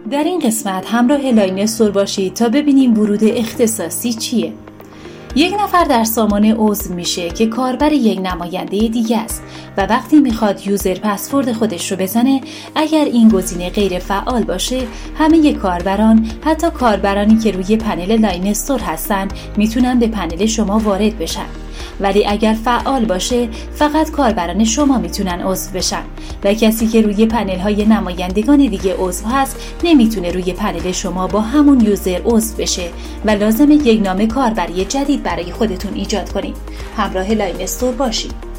در این قسمت همراه لاینستور باشید تا ببینیم ورود اختصاصی چیه. یک نفر در سامانه عضو میشه که کاربر یک نماینده دیگه است و وقتی میخواد یوزر پسورد خودش رو بزنه، اگر این گزینه غیر فعال باشه، همه کاربران، حتی کاربرانی که روی پنل لاینستور هستن، میتونن به پنل شما وارد بشن. ولی اگر فعال باشه، فقط کاربران شما میتونن عضو بشن و کسی که روی پنل های نمایندگان دیگه عضو هست نمیتونه روی پنل شما با همون یوزر عضو بشه و لازمه یک نام کاربری جدید برای خودتون ایجاد کنید. همراه لاینستور باشید.